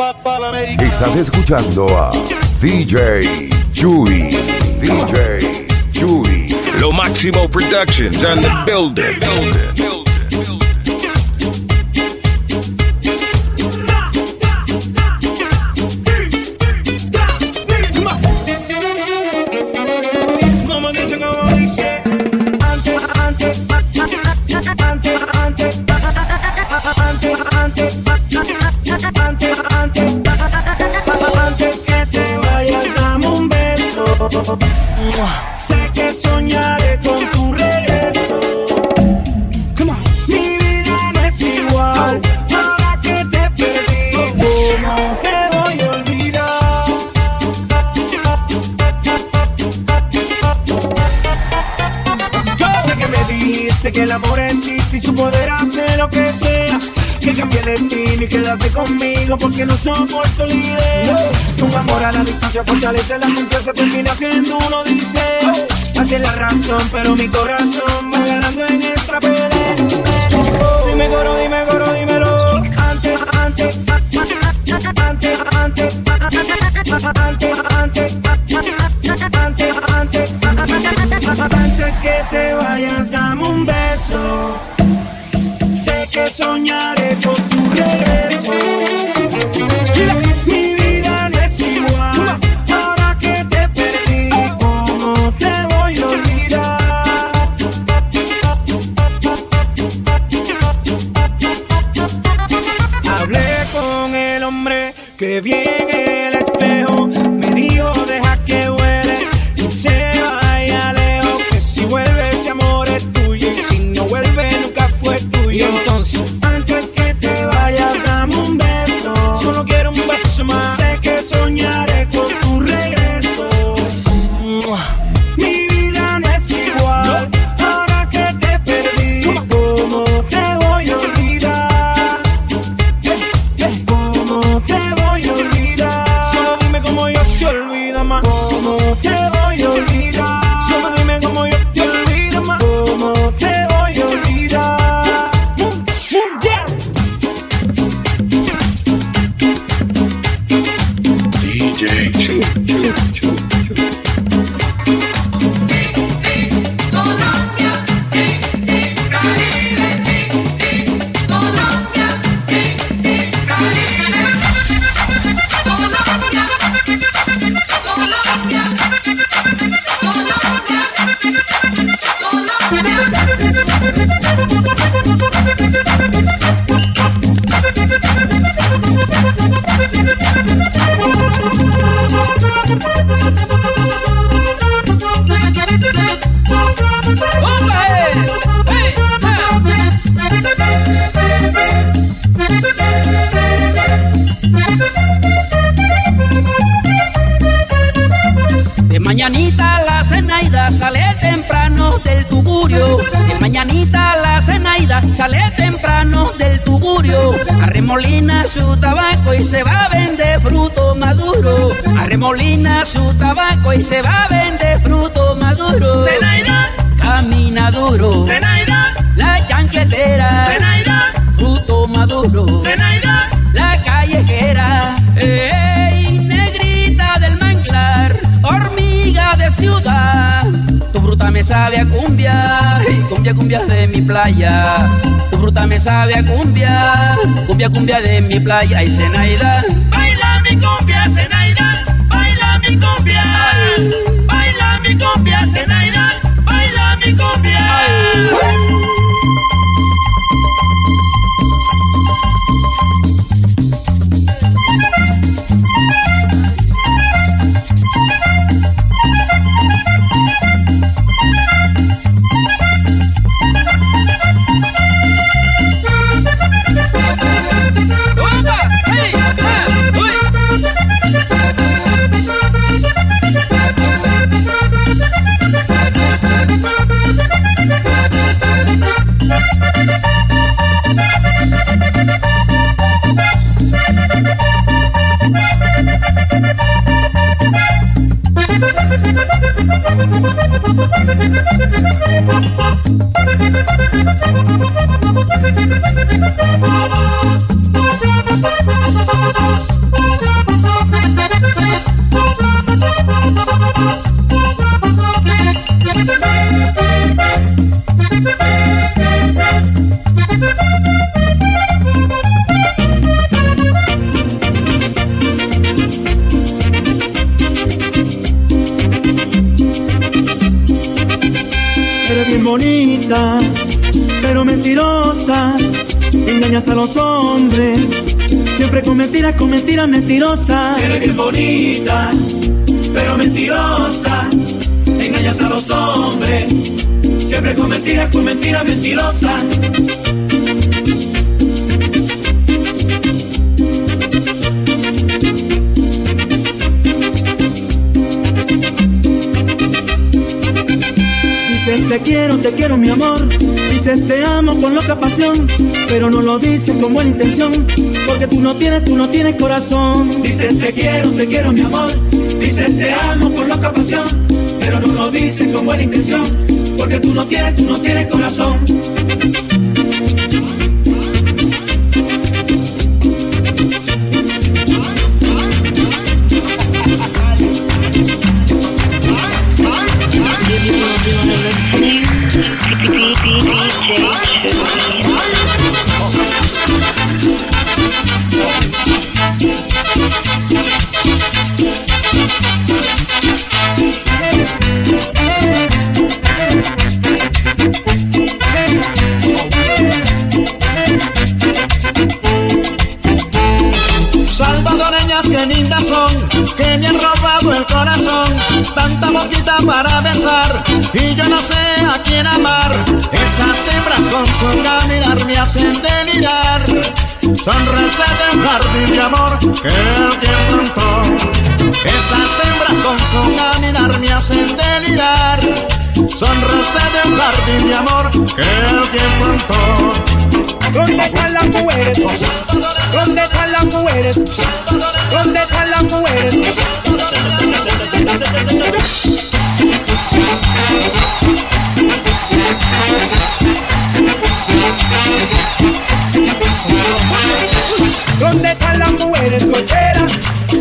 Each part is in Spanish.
Estás escuchando a DJ Chuy. DJ Chuy. Lo Máximo Productions on the building. Sé que soñaré con tu regreso. Mi vida no es igual ahora que te perdí. ¿Cómo te voy a olvidar? Yo sé que me dijiste que el amor existe y su poder hace lo que sea. Que cambie el destino y quédate conmigo porque no soporto la idea. Un amor a la distancia fortalece la confianza, termina siendo uno dice. Así es la razón, pero mi corazón va ganando en esta pelea. Dime coro, dímelo. Antes que te vayas, dame un beso. Sé que soñaré con tu regreso. Mi vida no es igual ahora que te perdí. ¿Cómo te voy a olvidar? Hablé con el hombre que vi en el espejo. Me dijo deja que huele y se vaya lejos. Que si vuelve ese amor es tuyo y si no vuelve nunca fue tuyo. Y entonces antes que te vayas dame un beso. Solo quiero un beso más. Sé que soñaré con tu regreso. Mi vida no es igual ahora que te perdí. ¿Cómo te voy a olvidar? ¿Cómo te voy a olvidar? Solo dime cómo yo te olvido más. ¿Cómo te voy a olvidar? Solo dime cómo yo te olvido más. ¿Cómo te voy a olvidar? DJ Chuy. De mañanita la Zenaida sale temprano del tugurio. De mañanita la Zenaida sale temprano del tugurio. Arremolina su tabaco y se va a vender fruto maduro. Arremolina su tabaco y se va a vender fruto maduro. Zenaida, camina duro. Zenaida, La chancletera. Zenaida, fruto maduro. Zenaida, La callejera. ¡Ey, negrita del manglar! Hormiga de ciudad, tu fruta me sabe a cumbia, cumbia, cumbia de mi playa. Tu fruta me sabe a cumbia, cumbia, cumbia de mi playa. Ay, Zenaida, baila mi cumbia, Zenaida, baila mi cumbia. Baila mi cumbia, Zenaida, baila mi cumbia. bonita, pero mentirosa. Engañas a los hombres, siempre con mentiras, mentirosas. Eres bien bonita, pero mentirosa. Engañas a los hombres, siempre con mentiras, mentirosas. Dices te quiero mi amor. Dices te amo con loca pasión, pero no lo dices con buena intención, porque tú no tienes corazón. Dices te quiero mi amor. Dices te amo con loca pasión, pero no lo dices con buena intención, porque tú no tienes corazón. Salvadoreñas que lindas son, que me han robado el corazón. Tanta boquita para besar y yo no sé a quién amar. Esas hembras con su caminar me hacen delirar. Son rosas de un jardín de amor que el tiempo plantó. Esas hembras con su caminar me hacen delirar. Son rosas de un jardín de amor que el tiempo plantó. ¿Dónde están las mujeres? ¿Dónde están las mujeres? ¿Dónde están las mujeres? ¿Dónde están las mujeres solteras?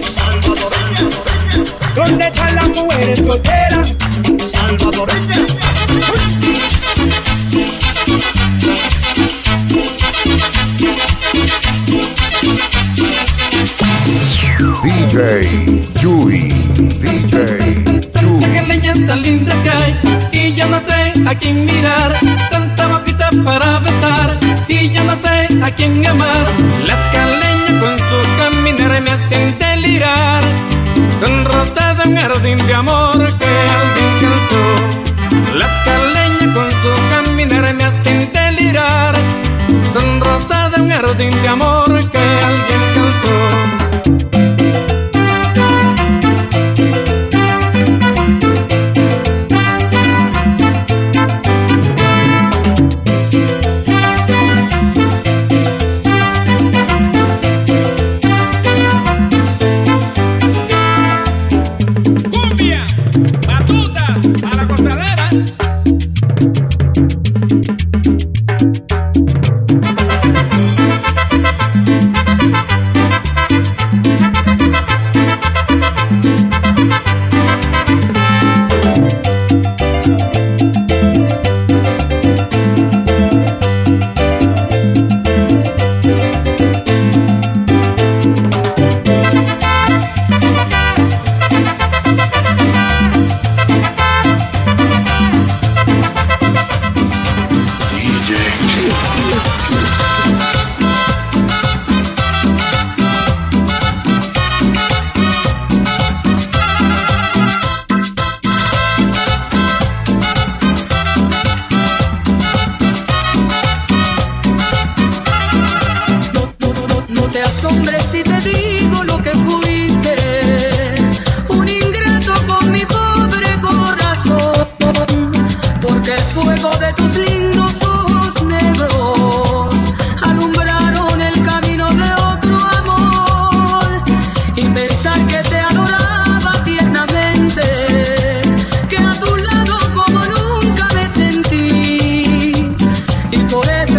¿Dónde están las mujeres solteras? Salvadoreña. DJ Chuy, DJ Chuy. Qué leña tan linda que hay y yo no sé a quién mirar. Tanta boquita para besar y yo no sé a quién amar. Las caleñas con su caminar me hacen delirar. Son rosas de un jardín de amor que alguien cantó. Las caleñas con su caminar me hacen delirar. Son rosas de un jardín de amor que alguien cantó.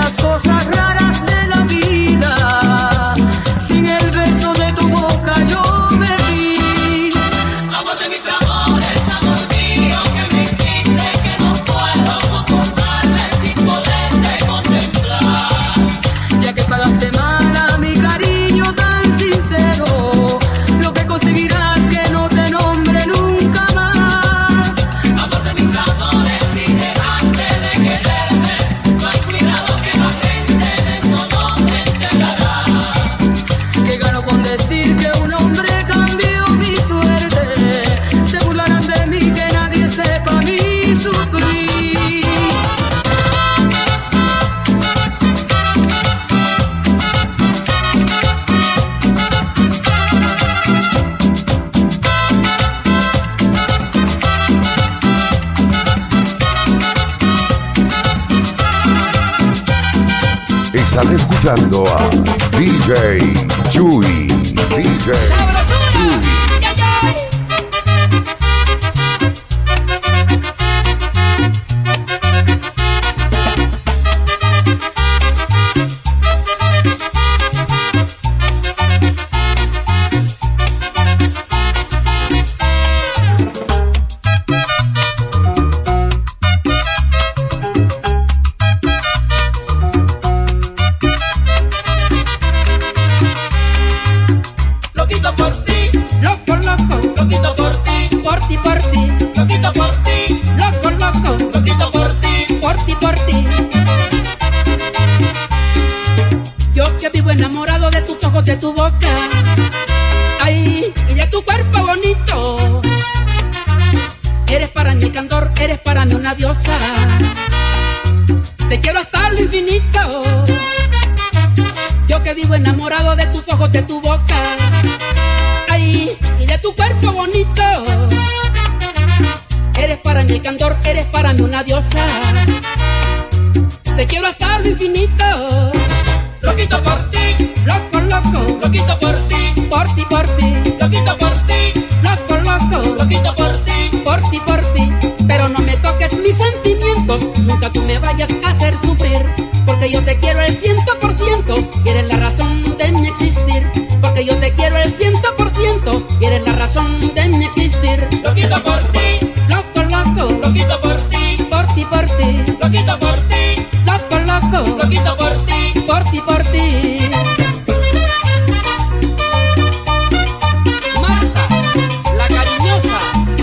Cosas raras de la vida, sin el beso de tu boca yo Estás escuchando a DJ Chuy. DJ Chuy. Enamorado de tus ojos, de tu boca, ay, y de tu cuerpo bonito. Eres para mí el candor, eres para mí una diosa. Te quiero hasta lo infinito. Yo que vivo enamorado de tus ojos, de tu boca, ay, y de tu cuerpo bonito. Eres para mí el candor, eres para mí una diosa. Te quiero hasta lo infinito. Loquito por ti, loco, loco, loquito por ti, por ti, por ti, loquito por ti, loco, loco, loquito por ti, por ti, por ti. Pero no me toques mis sentimientos, nunca tú me vayas a hacer sufrir, porque yo te quiero el 100% y eres la razón de mi existir, porque yo te quiero el 100% y eres la razón de mi existir. Loquito por ti, loco, loco, loquito por ti, por ti, por ti, loquito por ti, loco, loco, loquito por ti, por ti, por ti. Marta, la cariñosa.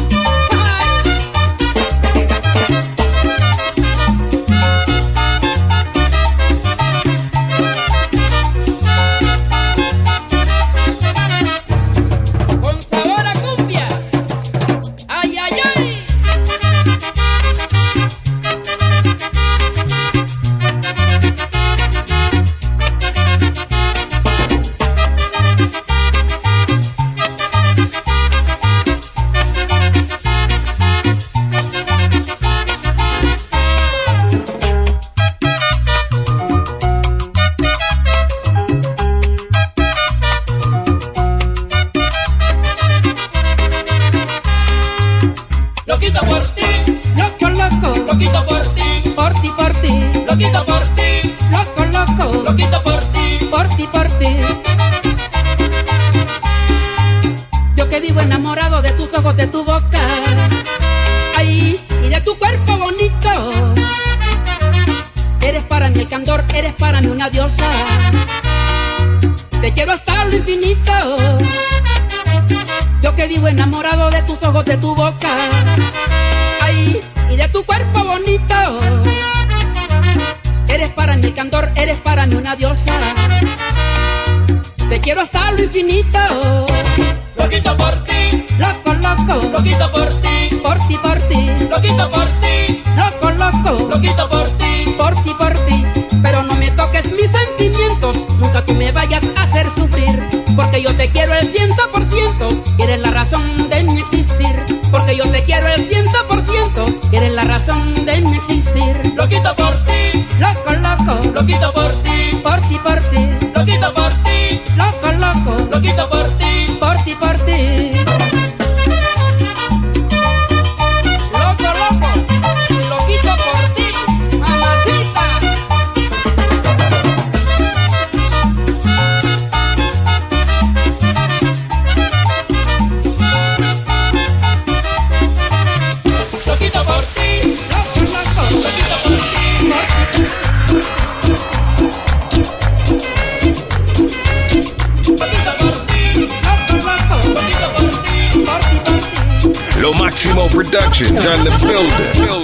Con sabor a cumbia. Ay, ay, ay. Loquito por ti, loco, loco, loquito por ti, por ti, por ti, loquito por ti, loco, loco, loquito por ti, por ti, por ti. Yo que vivo enamorado de tus ojos, de tu boca, ay, y de tu cuerpo bonito. Eres para mí el candor, eres para mí una diosa. Te quiero hasta lo infinito. Yo que vivo enamorado de tus ojos, de tu boca, ay, y de tu cuerpo bonito. Eres para mí el candor, eres para mí una diosa. Te quiero hasta lo infinito. Loquito por ti, loco, loco, loquito por ti, por ti, por ti, loquito por ti, loco, loco, loquito por ti, por ti, por ti. Pero no me toques mis sentimientos, nunca tú me vayas a hacer sufrir, porque yo te quiero el 100% y eres la razón de mi existir, porque yo te quiero el 100% y eres la razón de mi existir. Loquito por ti, loco, loco, loquito por ti, por ti, por ti, loquito por ti, loco, loco, loquito por ti, por ti, por ti. Loco, loco, loquito por ti, mamacita. Loquito por ti, loco, loco, loquito por ti, loquito por ti, loco, loquito por ti, por ti, por ti. Lo Máximo Productions on the building.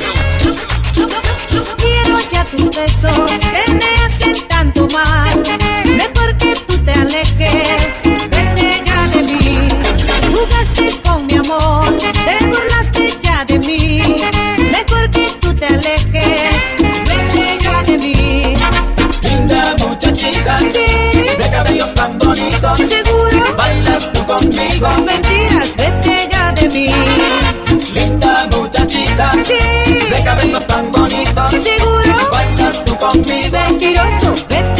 Quiero ya tus besos que me hacen tanto mal. Mejor que tú te alejes, vete ya de mí. Jugaste con mi amor, te burlaste ya de mí. Mejor que tú te alejes, vete ya de mí. Linda muchachita, Sí, de cabellos tan bonitos, seguro, bailas tú conmigo. mentiras, vete ya de mí. Linda muchachita, Sí, de cabellos tan bonitos, seguro, bailas tú conmigo. mentiroso, vete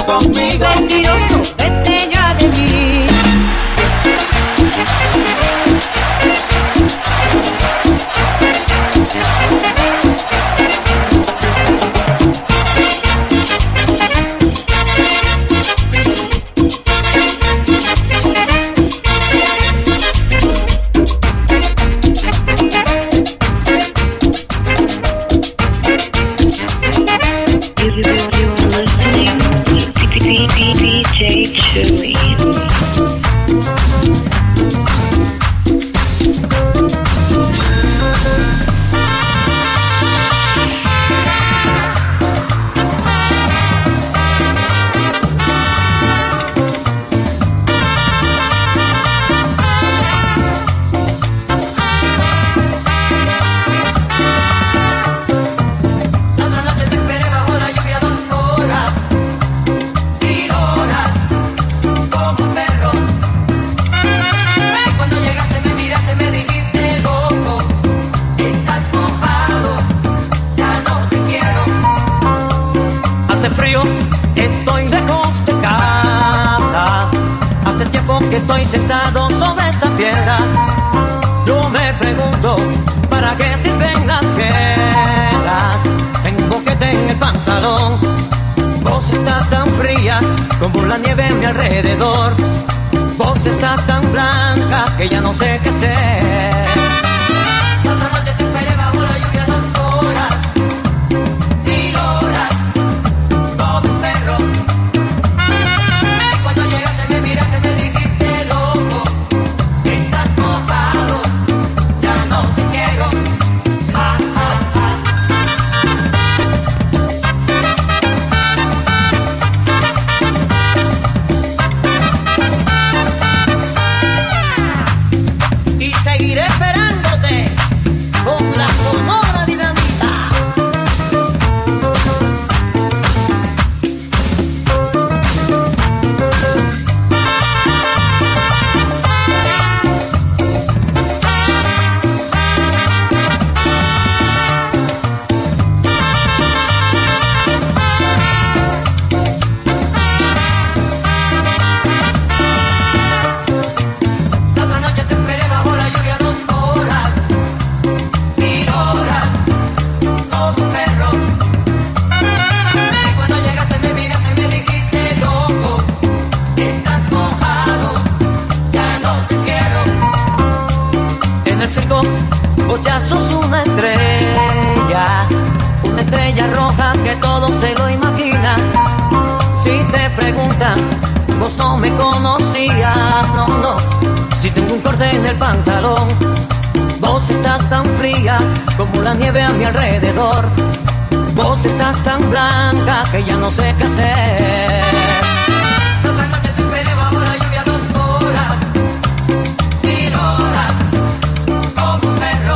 conmigo. Mentiroso, vete ya de mí. DJ Chewy. Estoy lejos de casa, hace tiempo que estoy sentado sobre esta piedra. Yo me pregunto, ¿para qué sirven las guerras? Tengo un boquete en el pantalón. Vos estás tan fría como la nieve a mi alrededor. Vos estás tan blanca que ya no sé qué hacer. La otra noche te esperé bajo la lluvia 2 horas. Seguiré esperándote con la sonora dinamita. La otra noche te esperé bajo la lluvia 2 horas, 1000 horas, como un perro. Y cuando llegaste me miraste y me dijiste, loco, estás mojado, ya no te quiero. En el circo vos ya sos una estrella roja que todo se lo imagina. Si te preguntan, vos no me conocías, no. Si tengo un corte en el pantalón, vos estás tan fría como la nieve a mi alrededor. Vos estás tan blanca que ya no sé qué hacer. La otra noche te esperé bajo la lluvia 2 horas, 1000 horas, como un perro.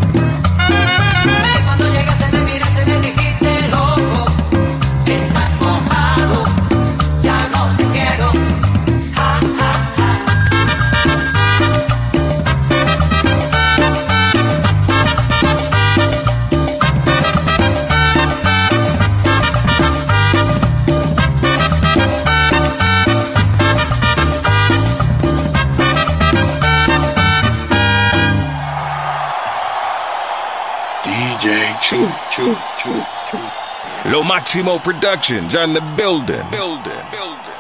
Y cuando llegaste me miraste y me dijiste, loco, estás mojado, ya no te quiero. DJ Chewy. Lo Maximo Productions on the building.